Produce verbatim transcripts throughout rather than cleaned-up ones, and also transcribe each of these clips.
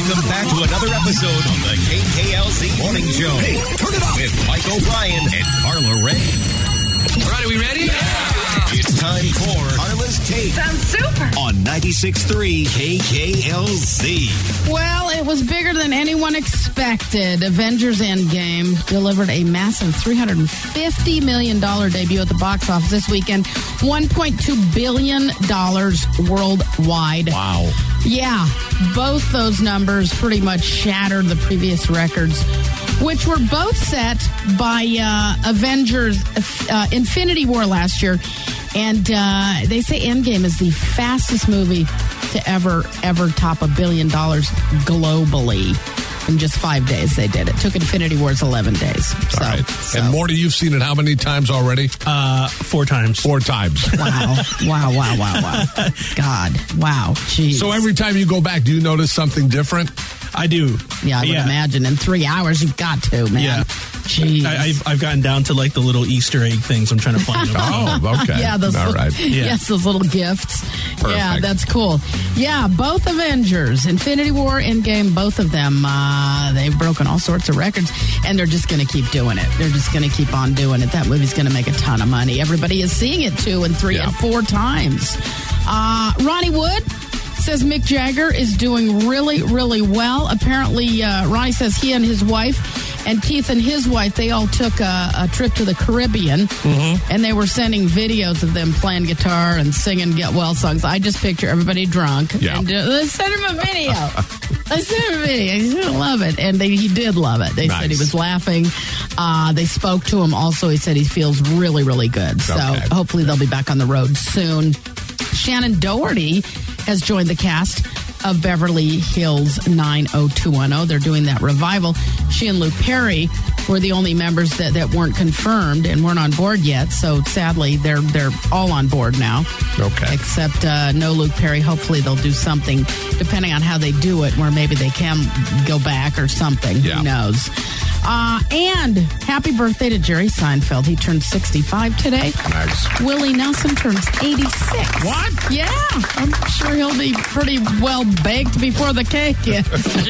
Welcome back to another episode of the K K L Z Morning Show. Hey, turn it up with Mike O'Brien and Carla Ray. All right, are we ready? Yeah. It's time for Carla's Take. Sounds super. On ninety-six point three K K L Z. Well, it was bigger than anyone expected. Avengers Endgame delivered a massive three hundred fifty million dollars debut at the box office this weekend. one point two billion dollars worldwide. Wow. Yeah, both those numbers pretty much shattered the previous records, which were both set by uh, Avengers uh, Infinity War last year. And uh, they say Endgame is the fastest movie to ever, ever top a billion dollars globally. In just five days they did it. Took Infinity Wars eleven days. So, All right. so. And Morty, you've seen it how many times already? Uh, four times. Four times. Wow. Wow, wow, wow, wow. God. Wow. Jeez. So every time you go back, do you notice something different? I do. Yeah, I would yeah. imagine. In three hours, you've got to, man. Yeah. Jeez. I, I've, I've gotten down to like the little Easter egg things. I'm trying to find them. Oh, okay. Yeah, those All little, right. Yeah. Yes, those little gifts. Perfect. Yeah, that's cool. Yeah, both Avengers, Infinity War, Endgame, both of them, uh, they've broken all sorts of records, and they're just going to keep doing it. They're just going to keep on doing it. That movie's going to make a ton of money. Everybody is seeing it two and three Yeah. and four times. Uh, Ronnie Wood says Mick Jagger is doing really, really well. Apparently, uh, Ronnie says he and his wife and Keith and his wife, they all took a, a trip to the Caribbean, mm-hmm. and they were sending videos of them playing guitar and singing Get Well songs. I just picture everybody drunk. Yeah. And, uh, let's send him a video. Let's send him a video. He's going to love it. And they, he did love it. They Nice. said he was laughing. Uh, they spoke to him also. He said he feels really, really good. So Okay. hopefully they'll be back on the road soon. Shannon Doherty has joined the cast of Beverly Hills nine oh two one oh. They're doing that revival. She and Luke Perry were the only members that, that weren't confirmed and weren't on board yet. So sadly, they're they're all on board now. Okay. Except uh, no Luke Perry. Hopefully they'll do something, depending on how they do it, where maybe they can go back or something. Yeah. Who knows? Uh, and happy birthday to Jerry Seinfeld. He turned sixty-five today. Nice. Willie Nelson turns eighty-six. What? Yeah, I'm sure he'll be pretty well baked before the cake is.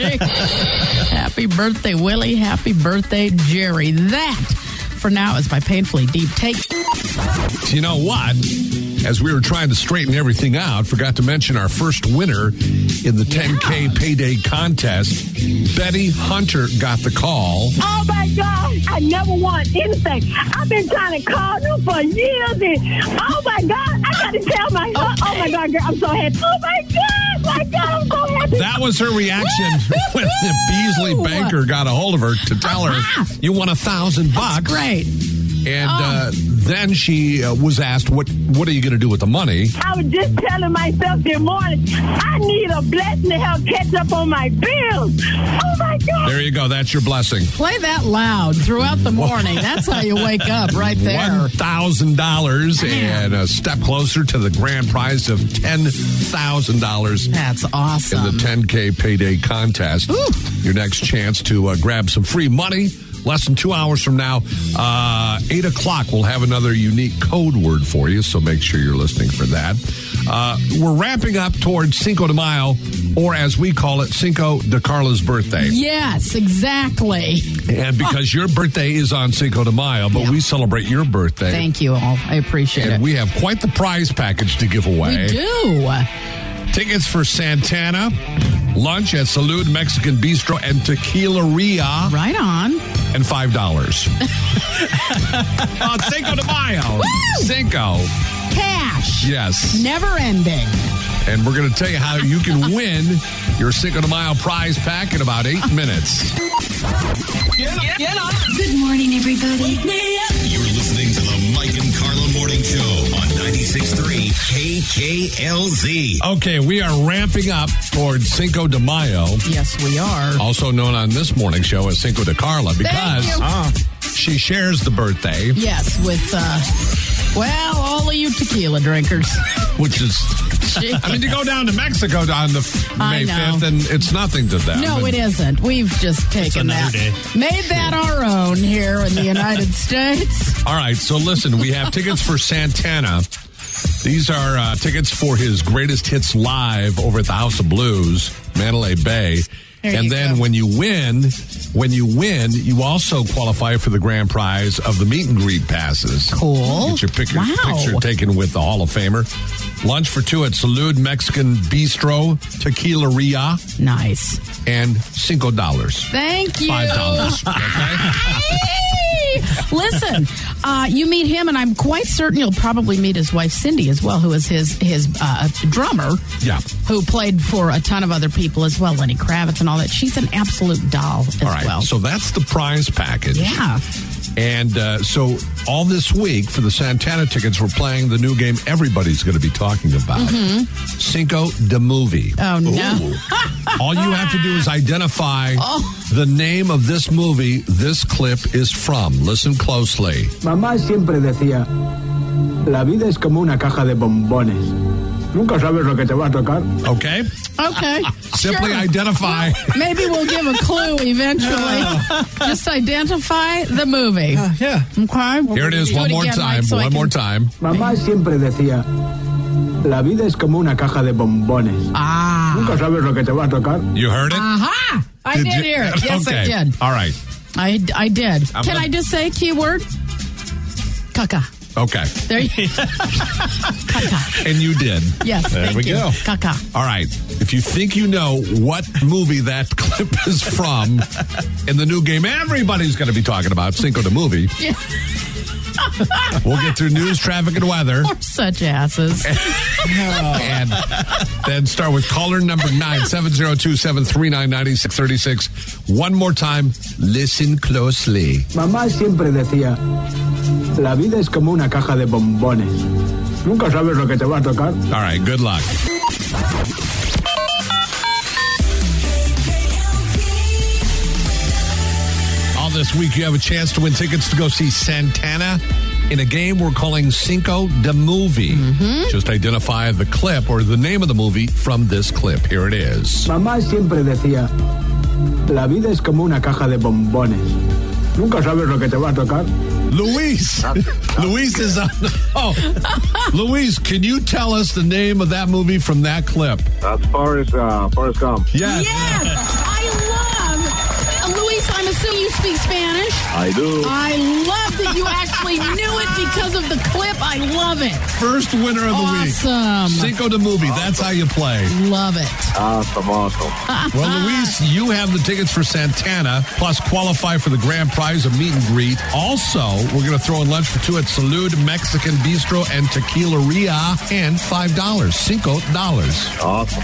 Happy birthday, Willie. Happy birthday, Jerry. That, for now, is my painfully deep take. You know what? As we were trying to straighten everything out, forgot to mention our first winner in the ten K Yeah. payday contest. Betty Hunter got the call. Oh, my God. I never won anything. I've been trying to call you for years. And, oh, my God. I got to tell my okay. Oh, my God, girl. I'm so happy. Oh, my God. My God, I'm so happy. That was her reaction when the Beasley banker got a hold of her to tell her, you won a thousand bucks. Great. And Oh. uh, then she uh, was asked, what what are you going to do with the money? I was just telling myself this morning, I need a blessing to help catch up on my bills. Oh, my God. There you go. That's your blessing. Play that loud throughout the morning. That's how you wake up, right there. one thousand dollars and a step closer to the grand prize of ten thousand dollars. That's awesome. In the ten K payday contest. Ooh. Your next chance to uh, grab some free money. Less than two hours from now, uh, eight o'clock, we'll have another unique code word for you, so make sure you're listening for that. Uh, we're ramping up towards Cinco de Mayo, or as we call it, Cinco de Carla's birthday. Yes, exactly. And because your birthday is on Cinco de Mayo, but Yeah. we celebrate your birthday. Thank you all. I appreciate And it. we have quite the prize package to give away. We do. Tickets for Santana, lunch at Salud Mexican Bistro, and Tequileria, Right on. and five dollars. On Cinco de Mayo. Woo! Cinco. Cash. Yes. Never ending. And we're going to tell you how you can win your Cinco de Mayo prize pack in about eight minutes. Get, get up. Good morning, everybody. You're listening to the Mike and Carla Morning Show on ninety-six point three K K L Z. Okay, we are ramping up towards Cinco de Mayo, Yes, we are. also known on this morning show as Cinco de Carla, because you. uh, she shares the birthday, Yes, with, uh, well, all of you tequila drinkers. which is, I mean, to go down to Mexico on the I May know. fifth, and it's nothing to them. No, And it isn't. We've just taken another that, day. made that our own here in the United States. All right, so listen, we have tickets for Santana. These are uh, tickets for his greatest hits live over at the House of Blues, Mandalay Bay. There and you then go. when you win, when you win, you also qualify for the grand prize of the meet and greet passes. Cool. Get your picture, Wow. picture taken with the Hall of Famer. Lunch for two at Salud Mexican Bistro, Tequila Ria, Nice. and Cinco dollars. Thank you. Five dollars. Hey! Listen, uh, you meet him, and I'm quite certain you'll probably meet his wife, Cindy, as well, who is his, his uh, drummer. Yeah. Who played for a ton of other people as well, Lenny Kravitz and all that. She's an absolute doll as All right. well. So that's the prize package. Yeah. And uh, so all this week for the Santana tickets, we're playing the new game everybody's going to be talking about. Cinco de Movie. Oh, no. Ooh. All you have to do is identify Oh. the name of this movie this clip is from. Listen closely. Mamá siempre decía, la vida es como una caja de bombones. Nunca sabes lo que te va a tocar. Okay? Okay. Simply Sure. identify. Maybe we'll give a clue eventually. Just identify the movie. Yeah. Okay. Here it is Do one more again, time. Mike, so I one can- more time. Mamá siempre decía, la vida es como una caja de bombones. Ah. Nunca sabes lo que te va a tocar. You heard it? Aha! I did, you- hear it. Yes, okay. I did. All right. I, I did. I'm Can gonna- I just say keyword? Caca. Okay. There you Caca. And you did. Yes, There thank we you. go. Caca. All right. If you think you know what movie that clip is from in the new game everybody's going to be talking about, Cinco de Movie, Yeah. we'll get through news, traffic, and weather. We're such asses. And then start with caller number nine, seven zero two, seven three nine, nine six three six. One more time. Listen closely. Mamá siempre decía, la vida es como una caja de bombones. Nunca sabes lo que te va a tocar. All right. Good luck. All this week, you have a chance to win tickets to go see Santana in a game we're calling Cinco de Movie. Just identify the clip or the name of the movie from this clip. Here it is. Mamá siempre decía, la vida es como una caja de bombones. Nunca sabes lo que te va a tocar. Luis. Luis is on. Oh, Luis, can you tell us the name of that movie from that clip? That's Forrest, uh, Forrest Gump. Yes. Yes, I love. Luis, I'm assuming you speak Spanish. I do. I love that you actually knew it because of the clip. I love it. First winner of the Awesome. week. Cinco de Movie. That's how you play. Love it. Awesome, awesome. Well, Luis, you have the tickets for Santana, plus qualify for the grand prize of meet and greet. Also, we're going to throw in lunch for two at Salud Mexican Bistro and Tequila Ria, and five dollars. Cinco dollars. Awesome.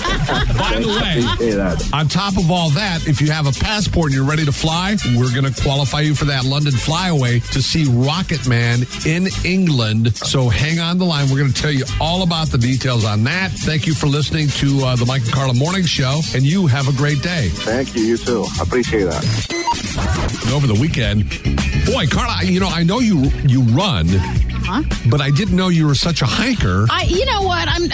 By the way, Appreciate that. on top of all that, if you have a passport and you're ready to fly, we're going to qualify you for that London flyaway to see Rocket Man in England. So hang on the line. We're going to tell you all about the details on that. Thank you for listening to uh, the Mike and Carla Morning Show, and you have a great day. Thank you. You too. Appreciate that. And over the weekend, boy, Carla, you know, I know you you run, Huh? but I didn't know you were such a hiker. I, you know what? I'm.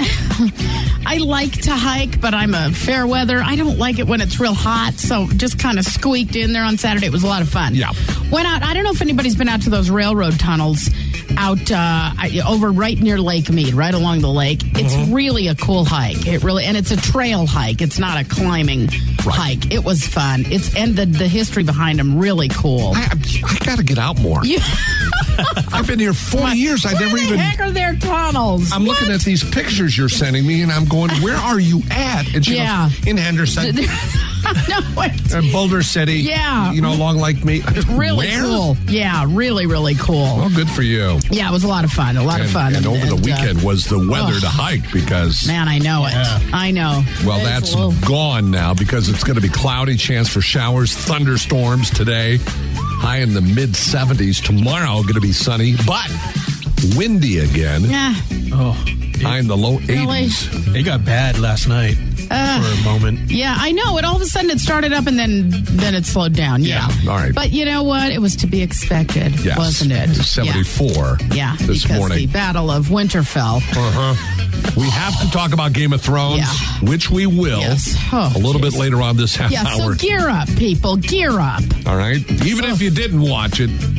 I like to hike, but I'm a fair weather. I don't like it when it's real hot, so just kind of squeaked in there on Saturday. It was a lot of fun. Yeah. Went out. I don't know if anybody's been out to those railroad tunnels out uh, I- over right near Lake Mead, right along the lake. It's really a cool hike. It really, and it's a trail hike. It's not a climbing hike. It was fun. It's and the the history behind them really cool. I, I got to get out more. You- I've been here four years. I Where never the even. heck are their tunnels? I'm looking at these pictures you're sending me, and I'm going, "Where are you at?" And she Yeah. goes, "In Henderson, no, it's and Boulder City, Yeah. you know, along Lake Mead." really Where? cool. Yeah, really, really cool. Well, good for you. Yeah, it was a lot of fun. A lot And, of fun. and over the uh, weekend was the weather oh. to hike because. Man, I know it. I know. Well, It's that's a little- gone now because it's going to be cloudy, chance for showers, thunderstorms today, high in the mid seventies. Tomorrow, going to be sunny, but windy again, Yeah. Oh, high in the low Really? eighties. it got bad last night Uh, for a moment. Yeah, I know. It all of a sudden it started up and then then it slowed down. Yeah. Yeah, all right. But you know what? It was to be expected, Yes, wasn't it? seventy-four Yeah, yeah this because morning. the Battle of Winterfell. Uh-huh. We have to talk about Game of Thrones, Yeah. which we will Yes. Oh, a little bit later on this half Yeah, hour. so gear up, people. Gear up. All right? Even if you didn't watch it,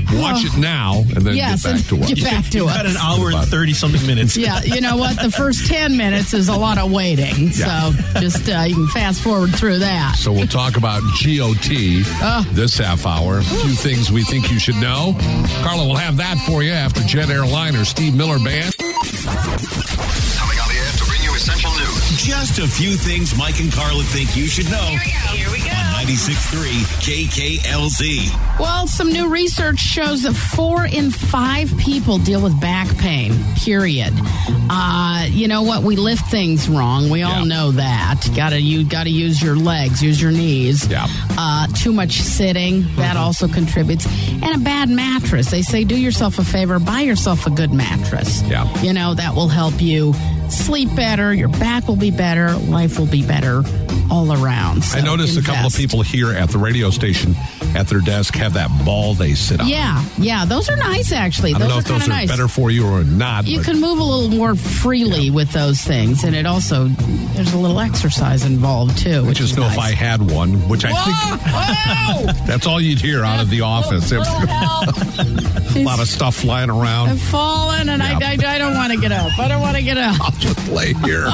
Watch it now and then Yes, get back to and us. get back to You've us. got an hour and thirty-something minutes. Yeah, you know what? The first ten minutes is a lot of waiting. Yeah. So just uh, you can fast forward through that. So we'll talk about G O T Uh. this half hour. A few things we think you should know. Carla will have that for you after Jet Airliner Steve Miller Band. Coming on the air to bring you essential news. Just a few things Mike and Carla think you should know. Here we go. Here we go. On ninety-six point three K K L Z. Well, some new research shows that four in five people deal with back pain, period. Uh, you know what? We lift things wrong. We all Yeah. know that. Gotta, you got to use your legs, use your knees. Yeah. Uh, too much sitting, that also contributes. And a bad mattress. They say do yourself a favor, buy yourself a good mattress. Yeah. You know, that will help you sleep better, your back will be better, life will be better all around. So I noticed a couple of invest. people here at the radio station at their desk have that ball they sit on. Yeah, yeah, those are nice actually. I don't those know are if those kind are of nice. better for you or not. You but can move a little more freely with those things, and it also there's a little exercise involved too. I Which just is know nice. if I had one, which I Whoa! think Whoa! that's all you'd hear out of the office. Little help. A lot of stuff flying around. I've fallen, and Yeah. I, I, I don't want to get up. I don't want to get up. I'll just lay here.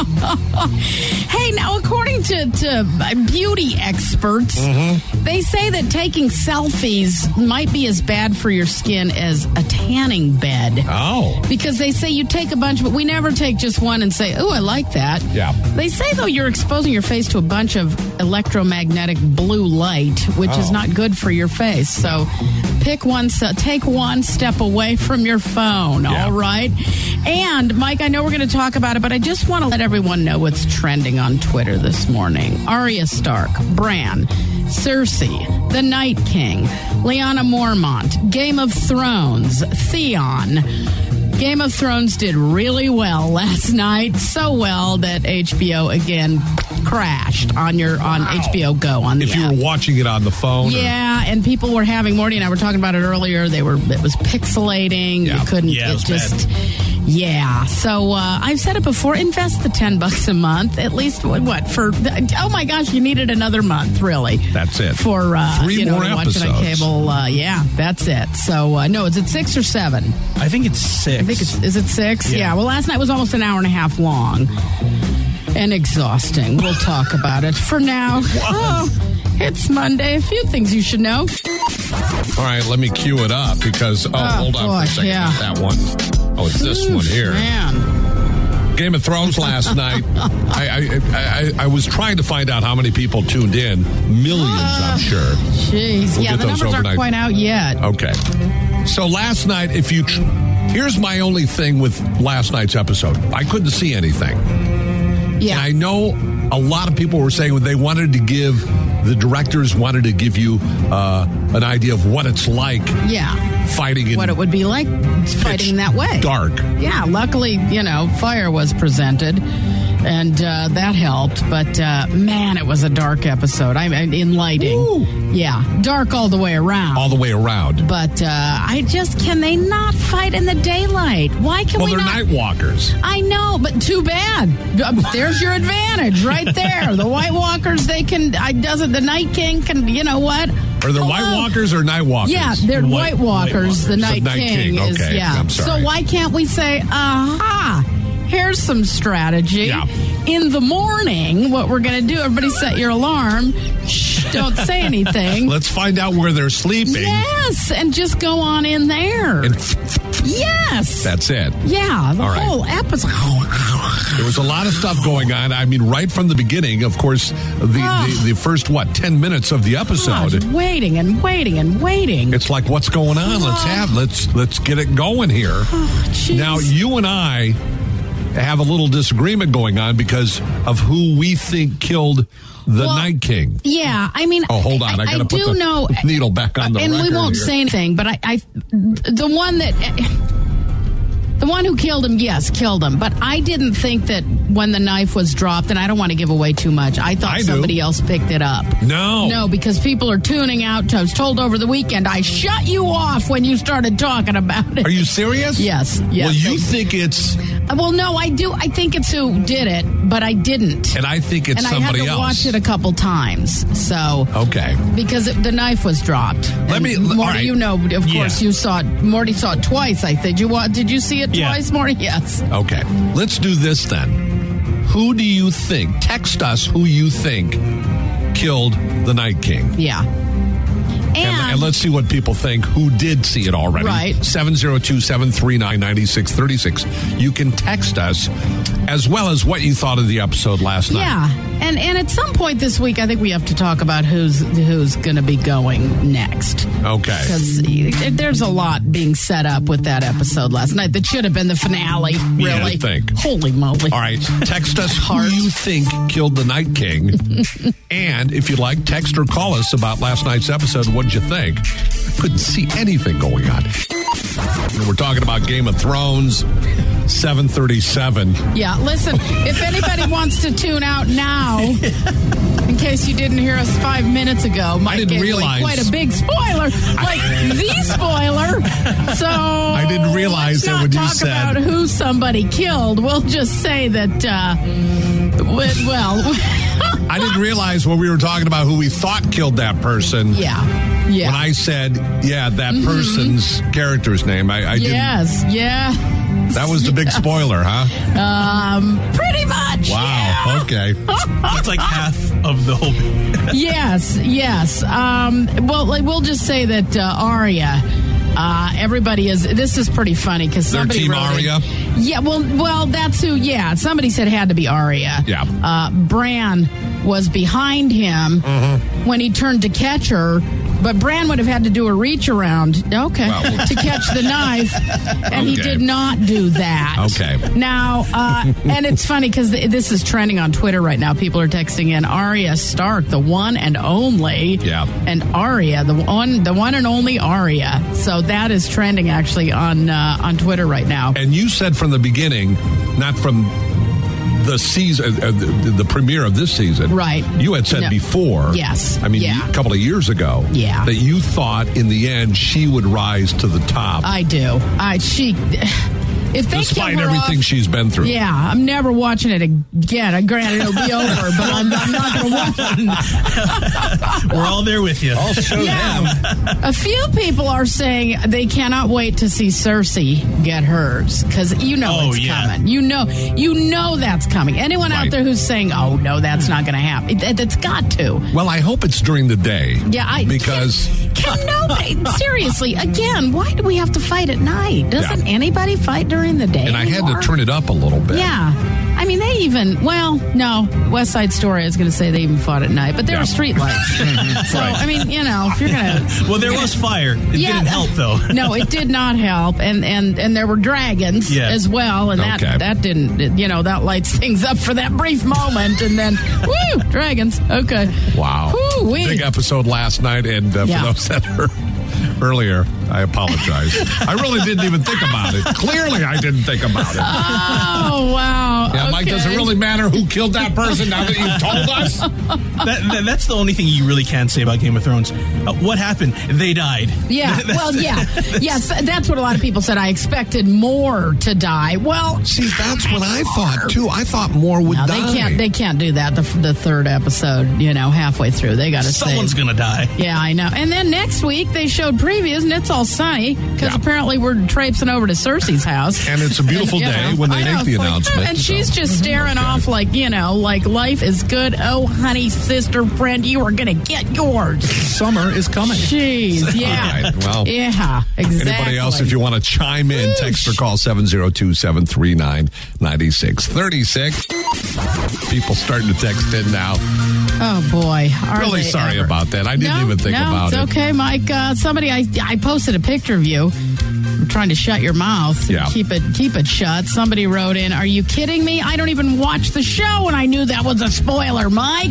Hey, now, according to, to beauty experts, Mm-hmm. they say that taking selfies might be as bad for your skin as a tanning bed. Oh. Because they say you take a bunch, but we never take just one and say, oh, I like that. Yeah. They say, though, you're exposing your face to a bunch of electromagnetic blue light, which is Oh. not good for your face. So pick one, se- take one step away from your phone, Yeah. all right? And, Mike, I know we're going to talk about it, but I just want to let everyone know what's trending on Twitter this morning. Arya Stark, Bran, Cersei, The Night King, Lyanna Mormont, Game of Thrones, Theon. Game of Thrones did really well last night, so well that H B O again crashed on your on Wow. H B O Go on the If you app. were watching it on the phone. or- Yeah, and people were having Morty and I were talking about it earlier. They were it was pixelating. Yeah. You couldn't Yeah, it it was just yeah. So uh, I've said it before. Invest the ten bucks a month at least. What, what for? Oh my gosh, you needed another month, really. That's it. For uh, Three you know, more to watch it on episodes. cable. Uh, yeah, that's it. So uh, no, is it six or seven? I think it's six. I think it's is it six? Yeah. Yeah. Well, last night was almost an hour and a half long and exhausting. We'll talk about it. For now, oh, it's Monday. A few things you should know. All right, let me cue it up because, oh, Oh, hold on for boy, a second. yeah. Not that one. Oh, it's this one here. Man. Game of Thrones last night. I, I, I, I was trying to find out how many people tuned in. Millions, I'm sure. Jeez. We'll yeah, get the those numbers overnight. aren't quite out yet. Okay. So last night, if you. Tr- here's my only thing with last night's episode I couldn't see anything. Yeah. And I know a lot of people were saying they wanted to give, the directors wanted to give you uh, an idea of what it's like yeah. fighting in What it would be like fighting that way. dark. Yeah, luckily, you know, fire was presented, and uh, that helped. But uh, man, it was a dark episode. I mean, in lighting, Woo. yeah, dark all the way around. All the way around. But uh, I just can they not fight in the daylight? Why can Well, we they're not? night walkers. I know, but too bad. Uh, There's your advantage right there. The White Walkers, they can. I doesn't. The Night King can. You know what? Are they Hello? White Walkers or Night Walkers? Yeah, they're White- White, Walkers. White The Walkers. Night, The Night King, King, is okay, yeah. I'm sorry. So why can't we say, aha? Here's some strategy. Yeah. In the morning, what we're going to do, everybody set your alarm. Shh, don't say anything. Let's find out where they're sleeping. Yes, and just go on in there. And Yes. that's it. Yeah, the All right. whole episode. There was a lot of stuff going on. I mean, right from the beginning, of course, the, Oh. the, the first, what, ten minutes of the episode. Gosh, waiting and waiting and waiting. It's like, what's going on? Let's have, let's, let's get it going here. Jeez. Now, you and I have a little disagreement going on because of who we think killed the Well, Night King. Yeah, I mean, Oh, hold on. I, got to put do the know, needle back on the and record we won't here. say anything. But I, I, the one that, the one who killed him, yes, killed him. But I didn't think that when the knife was dropped, and I don't want to give away too much. I thought I do. somebody else picked it up. No. No, because people are tuning out. I was told over the weekend, I shut you off when you started talking about it. Are you serious? Yes, yes. Well, you They- think it's Well, no, I do. I think it's who did it, but I didn't. And I think it's and somebody I had to else. watch it a couple times. So Okay. because it, the knife was dropped. Let And me- Morty, all right. you know, of Yeah. course, you saw it. Morty saw it twice. I think. Did you wa- Did you see it Yeah. twice, Morty? Yes. Okay. Let's do this then. Who do you think? Text us who you think killed the Night King. Yeah. And, And, and let's see what people think who did see it already. Right. seven oh two, seven three nine, nine six three six. You can text us as well as what you thought of the episode last night. yeah, and and at some point this week, I think we have to talk about who's who's going to be going next. Okay. Because there's a lot being set up with that episode last night that should have been the finale. Yeah, Really, I think. Holy moly! All right. Text us who Heart. you think killed the Night King. And if you'd like, text or call us about last night's episode. What'd you think? I couldn't see anything going on. We're talking about Game of Thrones, seven thirty-seven. Yeah, listen, if anybody wants to tune out now, in case you didn't hear us five minutes ago, Mike didn't gave away realize- quite a big spoiler, like the spoiler. So I didn't realize let's that not when you talk said- about who somebody killed. We'll just say that, uh, wi- well, I didn't realize when we were talking about who we thought killed that person. yeah, yeah. When I said, yeah, that person's character's name, I, I didn't. Yes, yeah. That was the big spoiler, huh? Um, pretty much. Wow. yeah. Okay. That's like half of the whole. Yes, yes. Um, well, like, we'll just say that uh, Arya. Uh, everybody is. This is pretty funny because They're somebody Team wrote it. Arya? Yeah. Well, well, that's who. Yeah. Somebody said it had to be Arya. Yeah. Uh, Bran was behind him Mm-hmm. when he turned to catch her. But Bran would have had to do a reach around, okay, Well, to catch the knife, and he Okay. did not do that. Okay. Now, uh, and it's funny because th- this is trending on Twitter right now. People are texting in Arya Stark, the one and only, Yeah. and Arya, the one, the one and only Arya. So that is trending actually on uh, on Twitter right now. And you said from the beginning, not from the season, uh, the, the premiere of this season. Right. You had said No. before. Yes. I mean, Yeah. a couple of years ago. Yeah. That you thought in the end she would rise to the top. I do. I she. If they despite kill her everything off, she's been through. Yeah, I'm never watching it again. Granted, it'll be over, but I'm, I'm not going to watch it. We're all there with you. Yeah. A few people are saying they cannot wait to see Cersei get hers because you know Oh, it's yeah. coming. You know, you know that's coming. Anyone Right. out there who's saying, "Oh no, that's not going to happen," it, it's got to. Well, I hope it's during the day. Yeah, I because can, can nobody seriously again? Why do we have to fight at night? Doesn't Yeah. anybody fight during the day? and I had anymore? to turn it up a little bit. Yeah. I mean, they even, well, no, West Side Story, I was going to say they even fought at night, but there Yeah. were street lights. So, I mean, you know, if you're going to. Well, there was fire. It Yeah. didn't help, though. No, it did not help. And and, and there were dragons Yeah. as well. And that, Okay. that didn't, you know, that lights things up for that brief moment. And then, woo, dragons. Okay. Wow. Woo-wee. Big episode last night. And uh, Yeah. for those that heard earlier, I apologize. I really didn't even think about it. Clearly, I didn't think about it. Oh, wow. Yeah, Mike, does it Okay. really matter who killed that person now that you've told us? That, that, that's the only thing you really can say about Game of Thrones. Uh, what happened? They died. Yeah, That's- well, yeah. Yes, that's what a lot of people said. I expected more to die. Well, See, that's what I thought, too. I thought more would no, die. they can't. They can't do that. The, the third episode, you know, halfway through, they got to say. Someone's going to die. Yeah, I know. And then next week they showed previews, and it's all sunny because Yeah. apparently we're traipsing over to Cersei's house. And it's a beautiful And, you day know, when they I know, make the it's like, announcement. and so. she's just staring off like, you know, like life is good. Oh, honey, sister, friend, you are going to get yours. Summer is coming. Jeez, yeah. All right, well, yeah, exactly. Anybody else, if you want to chime in, text or call seven oh two, seven three nine, nine six three six. People starting to text in now. Oh boy, are Really they sorry ever. about that. I didn't no, even think no, about it's it. okay, Mike. Uh, somebody, I I posted a picture of you. I'm trying to shut your mouth. Yeah. Keep it keep it shut. Somebody wrote in, "Are you kidding me? I don't even watch the show, and I knew that was a spoiler, Mike."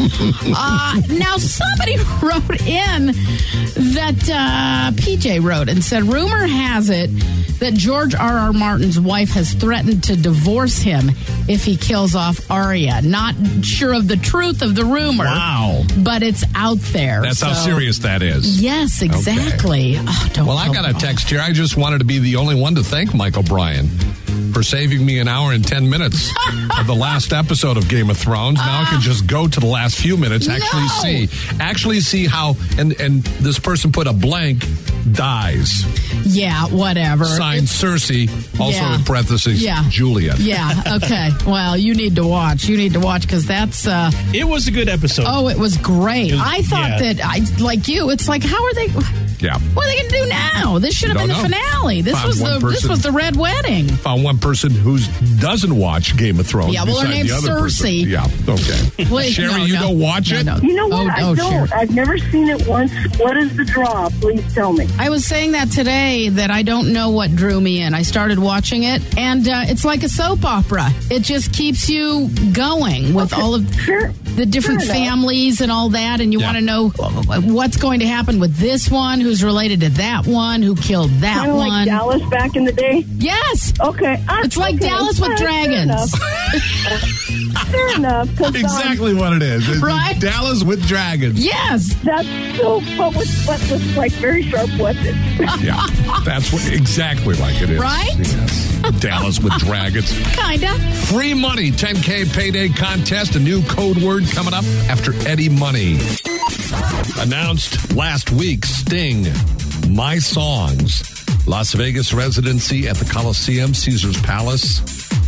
uh, now somebody wrote in that uh, P J wrote and said, "Rumor has it that George R. R. Martin's wife has threatened to divorce him if he kills off Arya. Not sure of the truth of the rumor. Wow. But it's out there." That's how So- serious that is. Yes, exactly. Oh, don't Well, I got a text here. I just wanted to be the only one to thank Mike O'Brien for saving me an hour and ten minutes of the last episode of Game of Thrones. Now I can just go to the last few minutes, actually No. see, actually see how, and, and this person put a blank, dies. Yeah, whatever. Signed It's- Cersei, also Yeah. in parentheses, Yeah. Julia. Yeah, okay. Well, you need to watch. You need to watch because that's... Uh, It was a good episode. oh, it was great. It was- I thought yeah. that, I like you, it's like, how are they... Yeah. What are they going to do now? This should have Don't been the know. finale. This Found was one the this person- was the red wedding. Found one person who doesn't watch Game of Thrones. Yeah, well, her beside name's the other person. Cersei. Yeah, okay. Wait, Sherry, no, you no. don't watch No, it? no. You know what? Oh, I oh, don't. Sherry. I've never seen it once. What is the draw? Please tell me. I was saying that today that I don't know what drew me in. I started watching it, and uh, it's like a soap opera. It just keeps you going with all of Sure. the different Fair enough. families and all that, and you Yeah. want to know what's going to happen with this one, who's related to that one, who killed that Kind of one. like Dallas back in the day. Yes, Okay. I, it's like okay. Dallas with All right, dragons. Fair enough. Fair enough. 'cause, um, Exactly what it is. It's Right? Dallas with dragons. Yes, That's so, but with, but with like very sharp weapons. Yeah, that's what exactly like it is. Right? Yes. Dallas with dragons. kinda. Free money, ten K payday contest. A new code word coming up after Eddie Money. Announced last week, Sting, My Songs. Las Vegas residency at the Coliseum, Caesar's Palace.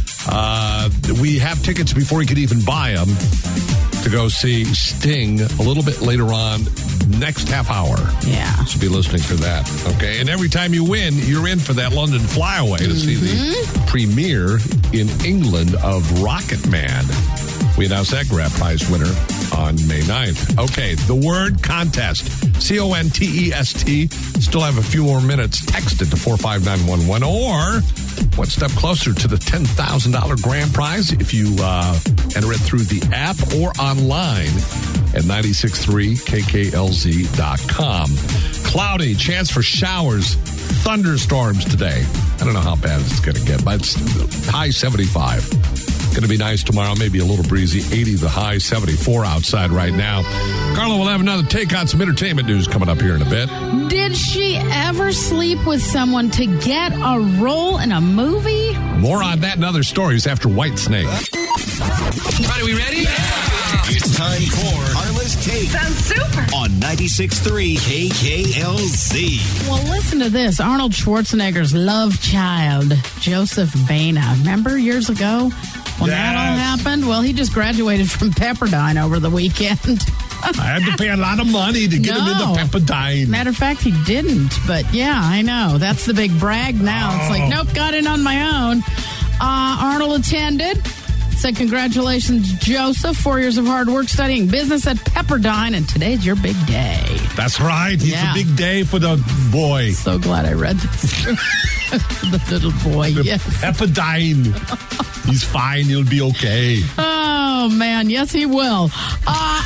Uh, we have tickets before you could even buy them to go see Sting a little bit later on next half hour. Yeah. So be listening for that. Okay. And every time you win, you're in for that London flyaway to see the premiere in England of Rocket Man. We announced that grab prize winner on May ninth. Okay. The word contest. C O N T E S T. Still have a few more minutes. Text it to four five nine one one or one step closer to the ten thousand dollars grand prize if you uh, enter it through the app or online at nine six three K K L Z dot com. Cloudy, chance for showers, thunderstorms today. I don't know how bad it's going to get, but it's high seventy-five. Going to be nice tomorrow, maybe a little breezy. eighty the high, seventy-four outside right now. Carla will have another take on some entertainment news coming up here in a bit. Did she ever sleep with someone to get a role in a movie? More on that and other stories after White Snake. Are we ready? It's time for Carla's Take Sounds super. on ninety-six point three K K L Z. Well, listen to this. Arnold Schwarzenegger's love child, Joseph Baena. Remember years ago when that all Yes. happened? Well, he just graduated from Pepperdine over the weekend. I had to pay a lot of money to get him into No. Pepperdine. Matter of fact, he didn't. But yeah, I know. That's the big brag now. It's like, nope, got in on my own. Uh, Arnold attended. Said, congratulations, Joseph. Four years of hard work studying business at Pepperdine, and today's your big day. That's right. He's Yeah. a big day for the boy. So glad I read this. The little boy, yes. Pepperdine. He's fine. He'll be okay. Oh, man. Yes, he will. Uh,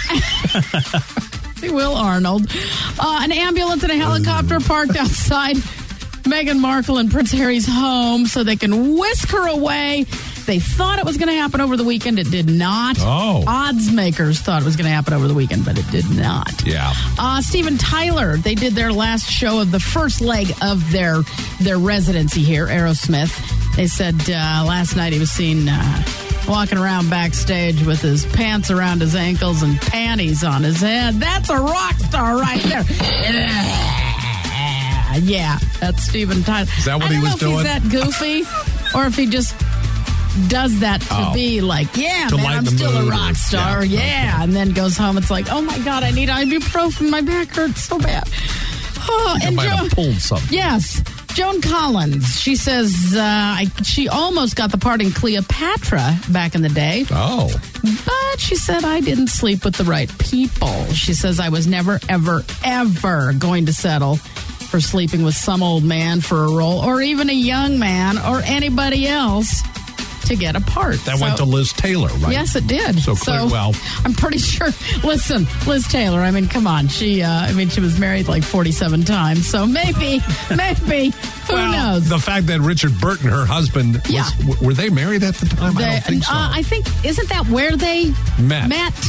he will, Arnold. Uh, an ambulance and a helicopter parked outside Meghan Markle and Prince Harry's home so they can whisk her away. They thought it was going to happen over the weekend. It did not. Oh. Odds makers thought it was going to happen over the weekend, but it did not. Yeah. Uh, Steven Tyler, they did their last show of the first leg of their their residency here, Aerosmith. They said uh, last night he was seen uh, walking around backstage with his pants around his ankles and panties on his head. That's a rock star right there. Yeah, that's Steven Tyler. Is that what I he don't was know if doing? he's that goofy or if he just does that to Oh. be like, yeah, To man, lighten I'm the still a mood or- rock star. yeah, Yeah. okay. And then goes home. It's like, oh my God, I need ibuprofen. My back hurts so bad. Oh, I and might have Joan, pulled something. yes, Joan Collins. She says uh, I, she almost got the part in Cleopatra back in the day, Oh. but she said I didn't sleep with the right people. She says I was never, ever, ever going to settle for sleeping with some old man for a role, or even a young man, or anybody else to get a part. That went to So- Liz Taylor, right? Yes, it did. So clear- well- I'm pretty sure. Listen, Liz Taylor. I mean, come on. She, uh, I mean, she was married like forty-seven times. So maybe, maybe, who Well, knows? the fact that Richard Burton, her husband, was, Yeah. w- were they married at the time? I They- don't think so. uh, I think isn't that where they Met. Met.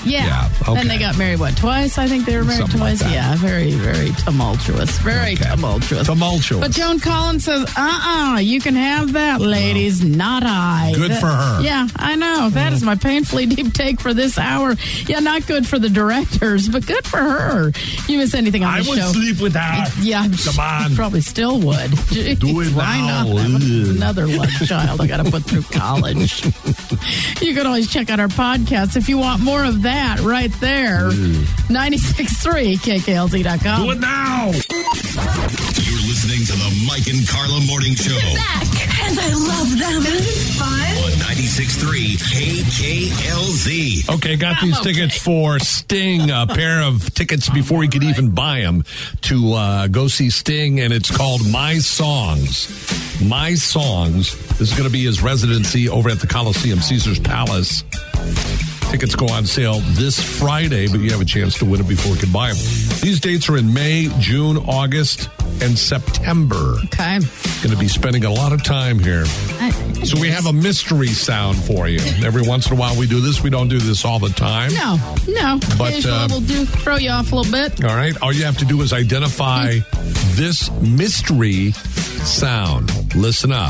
Yeah. Yeah, okay. Then they got married, what, twice? I think they were married Something like twice. that. Yeah, very, very tumultuous. Very Okay. tumultuous. Tumultuous. But Joan Collins says, uh-uh, you can have that, ladies, not I. Good That- for her. Yeah, I know. That is my painfully deep take for this hour. Yeah, not good for the directors, but good for her. You miss anything on I the would show? sleep with her. Yeah, Come on. you probably still would. Jeez, Do it why now. not? I have another love child I got to put through college. You can always check out our podcast if you want more of that right there. ninety-six point three K K L Z dot com. Do it now. You're listening to the Mike and Carla Morning Show Back. And I love them. It's fun. on ninety-six point three K K L Z. Okay, got these Okay. tickets for Sting, a pair of tickets before he could even buy them to uh, go see Sting, and it's called My Songs. My Songs. This is going to be his residency over at the Coliseum, Caesar's Palace. Tickets go on sale this Friday, but you have a chance to win it before you can buy them. These dates are in May, June, August, and September. Okay. Going to be spending a lot of time here. I- So we have a mystery sound for you. Every once in a while we do this. We don't do this all the time. No, no. But, Occasionally uh, we'll do throw you off a little bit. All right. All you have to do is identify this mystery sound. Listen up.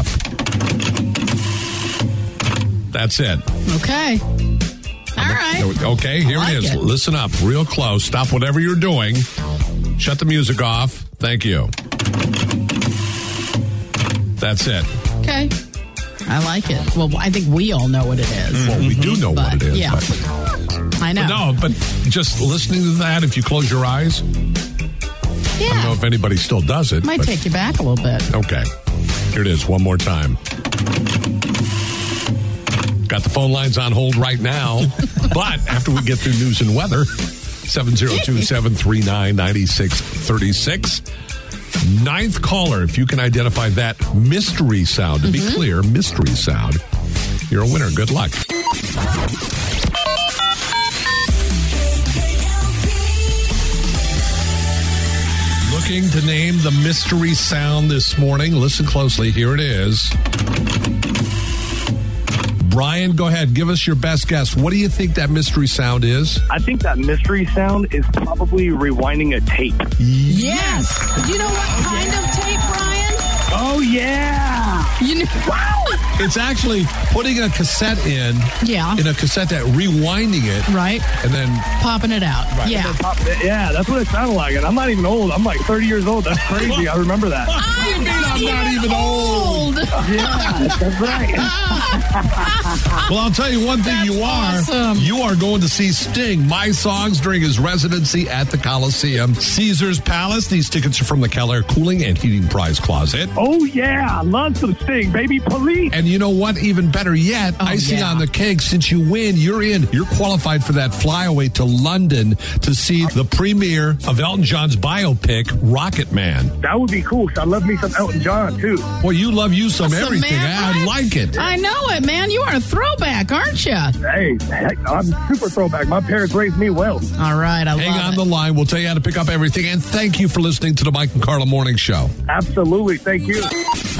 That's it. Okay. All right. Okay, here I it like is. it. Listen up real close. Stop whatever you're doing. Shut the music off. Thank you. That's it. Okay. I like it. Well, I think we all know what it is. Well, we do know what But, it is. yeah. But, I know. no, but just listening to that, if you close your eyes, yeah. I don't know if anybody still does it. Might but- take you back a little bit. Okay. Here it is one more time. Got the phone lines on hold right now. But after we get through news and weather, seven oh two, seven three nine, nine six three six. Ninth caller, if you can identify that mystery sound, to be clear, mystery sound, you're a winner. Good luck. Looking to name the mystery sound this morning. Listen closely. Here it is. Brian, go ahead. Give us your best guess. What do you think that mystery sound is? I think that mystery sound is probably rewinding a tape. Yes. Do you know what kind of tape, Brian? Oh, yeah. You know. It's actually putting a cassette in, Yeah. in a cassette that, rewinding it, Right. and then Popping it out. Yeah. Yeah, that's what it sounded like. And I'm not even old. I'm like thirty years old. That's crazy. I remember that. I'm I'm not even old. Yeah, that's right. Well, I'll tell you one thing. That's You are awesome. you are going to see Sting, My Songs, during his residency at the Coliseum, Caesar's Palace. These tickets are from the Keller Cooling and Heating Prize Closet. Oh, yeah. Love some Sting, baby. Police. And you know what? Even better yet, Oh, icing yeah. on the cake, since you win, you're in. You're qualified for that flyaway to London to see the premiere of Elton John's biopic, Rocket Man. That would be cool. I love me some Elton John, too. Well, you love you some Awesome, everything. man, I right? like it. I know it, man. You are a throwback, aren't you? Hey, heck, I'm super throwback. My parents raised me well. All right. I Hang love on it. the line. We'll tell you how to pick up everything. And thank you for listening to the Mike and Carla Morning Show. Absolutely. Thank you.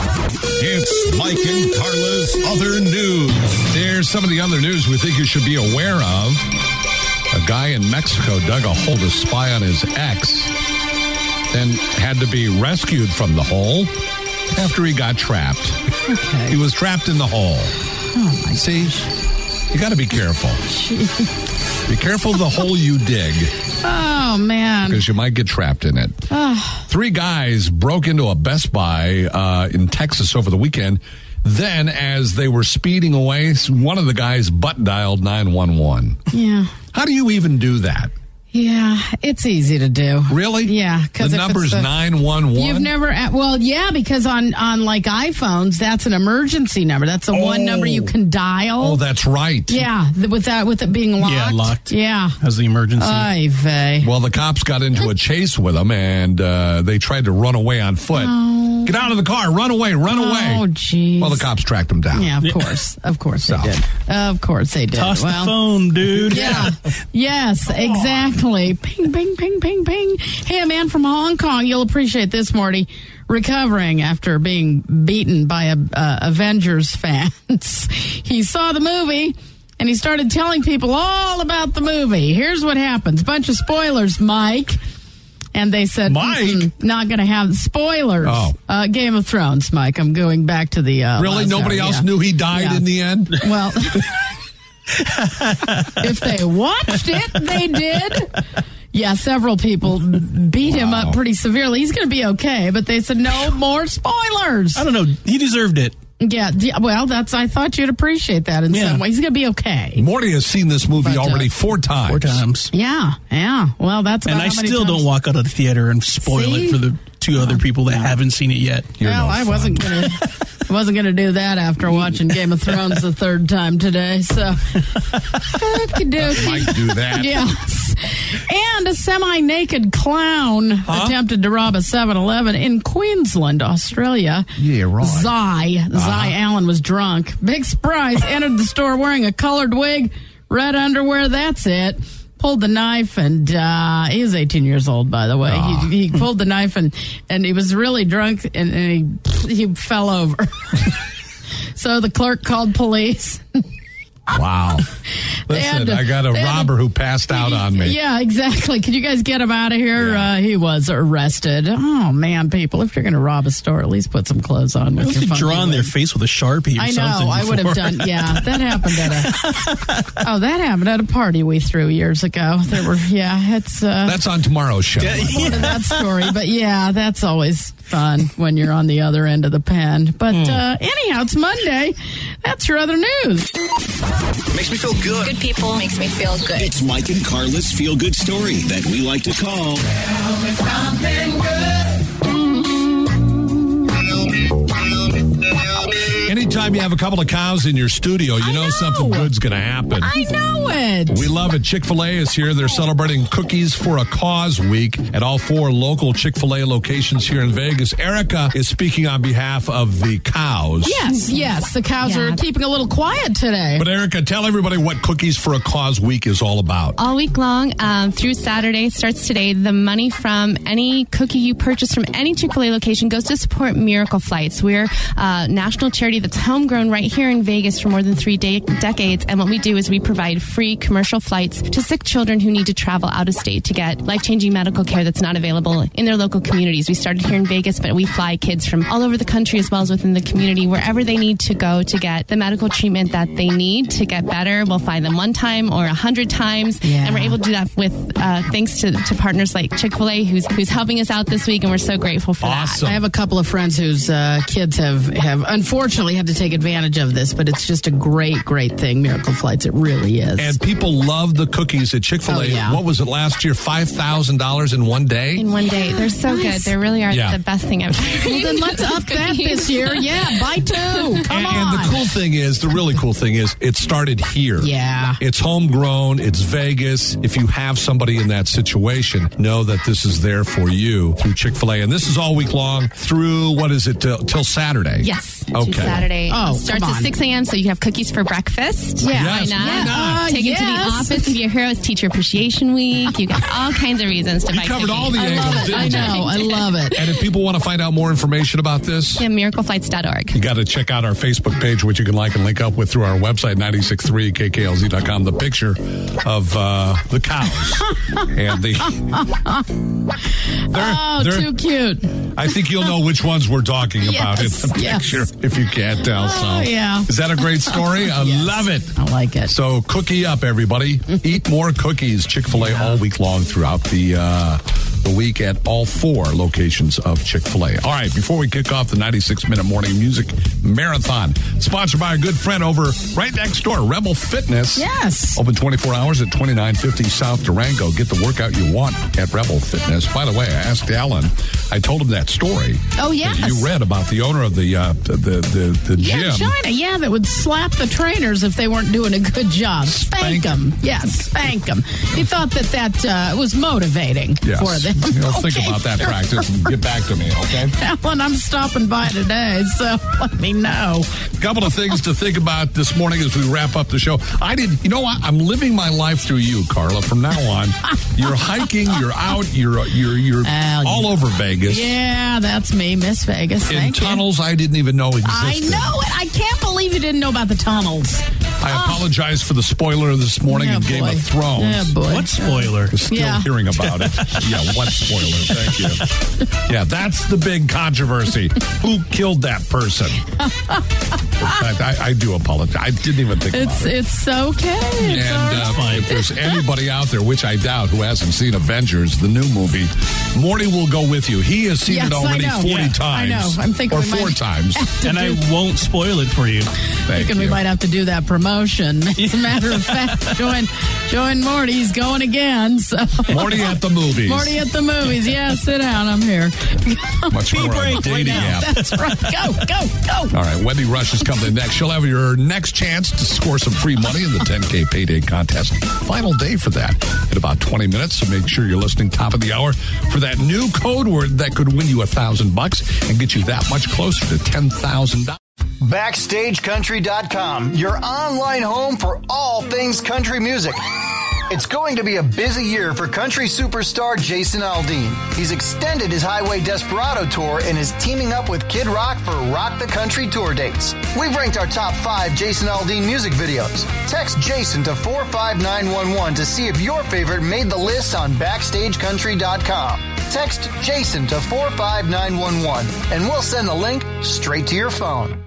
It's Mike and Carla's Other News. There's some of the other news we think you should be aware of. A guy in Mexico dug a hole to spy on his ex, then had to be rescued from the hole after he got trapped. Okay. He was trapped in the hole. Oh, my See, you got to be careful. Be careful the hole you dig, Oh, man. because you might get trapped in it. Three guys broke into a Best Buy uh, in Texas over the weekend. Then, as they were speeding away, one of the guys butt dialed nine one one. Yeah. How do you even do that? Yeah. It's easy to do. Really? Yeah. The number's nine one one? You've never, well, yeah, because on, on like iPhones, that's an emergency number. That's the one Oh. number you can dial. Oh, that's right. Yeah, th- with that, with it being locked. Yeah, locked. Yeah. As the emergency. Ay vey. Well, the cops got into a chase with him, and uh, they tried to run away on foot. Oh. Get out of the car. Run away. Run away. Oh, jeez. Well, the cops tracked him down. Yeah, of course. Of course So. they did. Of course they did. Toss well, the phone, dude. Yeah. Yes, exactly. Ping, ping, ping, ping, ping. Hey, a man from Hong Kong, you'll appreciate this, Morty, recovering after being beaten by a, uh, Avengers fans. He saw the movie and he started telling people all about the movie. Here's what happens. Bunch of spoilers, Mike. And they said, Mike? not going to have spoilers. Oh. Uh, Game of Thrones, Mike. I'm going back to the... Uh, really? Nobody hour. else yeah. knew he died yeah. in the end? Well, if they watched it, they did. Yeah, several people beat him Wow. up pretty severely. He's going to be okay, but they said no more spoilers. I don't know. He deserved it. Yeah, yeah, well, that's. I thought you'd appreciate that in Yeah. some way. He's going to be okay. Morty has seen this movie But, uh, already four times. Four times. Yeah, yeah. Well, that's about And I how many still times- don't walk out of the theater and spoil See? it for the two other people that haven't seen it yet. You're well, no I fun. wasn't gonna, I wasn't gonna do that after watching Game of Thrones the third time today. So, okey-dokey. Might do that. Yes. And a semi-naked clown attempted to rob a seven eleven in Queensland, Australia. Yeah, right. Zai. Uh-huh. Zai Allen was drunk. Big surprise. Entered the store wearing a colored wig, red underwear. That's it. Pulled the knife, and uh, he was eighteen years old, by the way. Oh. He, he pulled the knife, and, and he was really drunk, and, and he, he fell over. So the clerk called police. Wow. They had Listen, to- I got a they had to- robber who passed out on me. Yeah, exactly. Can you guys get him out of here? Yeah. Uh, he was arrested. Oh, man, people, if you're going to rob a store, at least put some clothes on. With They your could funky draw on their wig. face with a Sharpie or I something. know. I would have before. done. Yeah, that happened at a. Oh, that happened at a party we threw years ago. There were. Yeah, it's. Uh, That's on tomorrow's show. more to that story, but yeah, that's always fun when you're on the other end of the pen. But uh, anyhow, it's Monday. That's your other news. Makes me feel good. Good people makes me feel good. It's Mike and Carla's feel-good story that we like to call... Anytime you have a couple of cows in your studio, you I know, know. something good's going to happen. I know it. We love it. Chick-fil-A is here. They're celebrating Cookies for a Cause week at all four local Chick-fil-A locations here in Vegas. Erica is speaking on behalf of the cows. Yes, yes. The cows Yeah. are keeping a little quiet today. But Erica, tell everybody what Cookies for a Cause week is all about. All week long, um, through Saturday, starts today, the money from any cookie you purchase from any Chick-fil-A location goes to support Miracle Flights. We're a national charity that's homegrown right here in Vegas for more than three de- decades. And what we do is we provide free commercial flights to sick children who need to travel out of state to get life-changing medical care that's not available in their local communities. We started here in Vegas, but we fly kids from all over the country as well as within the community, wherever they need to go to get the medical treatment that they need to get better. We'll fly them one time or a hundred times. Yeah. And we're able to do that with uh, thanks to, to partners like Chick-fil-A, who's who's helping us out this week, and we're so grateful for Awesome. I have a couple of friends whose uh, kids have, have unfortunately had to take advantage of this, but it's just a great, great thing. Miracle Flights, it really is. And people love the cookies at Chick-fil-A. Oh, yeah. What was it last year? five thousand dollars in one day? that. In one day, they're so Nice. good. They really are Yeah. the best thing I've ever. Well, then let's up that this year. Yeah, buy two. Come and, on. and the cool thing is, the really cool thing is, it started here. Yeah. It's homegrown. It's Vegas. If you have somebody in that situation, know that this is there for you through Chick-fil-A. And this is all week long through, what is it, till, till Saturday? Yes, Okay. to Saturday. Oh, starts come at on. six a.m. So you have cookies for breakfast. Yeah. Why Yes, not? why not? Uh, Take it to yes. the office. If you're heroes, Teacher Appreciation Week. You got all kinds of reasons to You buy covered cookies. all the I angles, love it. I didn't you? know. I love it. And if people want to find out more information about this, Yeah, miracle flights dot org. you got to check out our Facebook page, which you can like and link up with through our website, nine six three K K L Z dot com. The picture of uh, the cows. and the. They're, Oh, they're- too cute. I think you'll know which ones we're talking about Yes, in the yes. picture if you can't tell. Oh, so, yeah. Is that a great story? I Yes. love it. I like it. So, cookie up, everybody. Eat more cookies. Chick-fil-A all week long throughout the uh, the week at all four locations of Chick-fil-A. All right, before we kick off the ninety-six minute morning music marathon, sponsored by a good friend over right next door, Rebel Fitness. Yes. Open twenty-four hours at twenty-nine fifty South Durango. Get the workout you want at Rebel Fitness. By the way, I asked Alan, I told him that story. Oh, yes. that you read about the owner of the uh, the, the, the, the Yeah, gym. China. Yeah, that would slap the trainers if they weren't doing a good job. Spank Spank them. Yes, spank them. He thought that that uh, was motivating Yes. for them. You know, think Okay, about that sure. practice and get back to me, okay? Alan, I'm stopping by today, so let me know. A couple of things to think about this morning as we wrap up the show. I did, you know what? I'm living my life through you, Carla. From now on, you're hiking, you're out, you're you're you're Well, all over Vegas. Yeah, that's me, Miss Vegas. In Thank you. tunnels I didn't even know existed. I know it. I can't believe you didn't know about the tunnels. I apologize for the spoiler this morning Oh, in Game boy. of Thrones. Oh, boy. What spoiler? We're still Yeah. hearing about it. Yeah, what spoiler? Thank you. Yeah, that's the big controversy. Who killed that person? In fact, I, I do apologize. I didn't even think It's about it. it's okay. It's And all right. uh, if there's anybody out there, which I doubt, who hasn't seen Avengers, the new movie, Morty will go with you. He has seen Yes, it already I know. forty Yeah. times. I know. I'm thinking or we might four times. have to And do- I won't spoil it for you. Thank thinking we you. might have to do that promotion. As a matter of fact, join join Morty's going again. So Morty at the movies. Morty at the movies. Yeah, sit down. I'm here. Much Pee more on break the right dating now. app. That's right. Go, go, go. All right, Wendy Rush is coming in next. She'll have your next chance to score some free money in the ten K Payday Contest. Final day for that in about twenty minutes, so make sure you're listening top of the hour for that new code word that could win you a thousand bucks and get you that much closer to ten thousand dollars. Backstage Country dot com, your online home for all things country music. It's going to be a busy year for country superstar Jason Aldean. He's extended his Highway Desperado tour and is teaming up with Kid Rock for Rock the Country tour dates. We've ranked our top five Jason Aldean music videos. Text Jason to four five nine one one to see if your favorite made the list on Backstage Country dot com. Text Jason to four five nine one one and we'll send the link straight to your phone.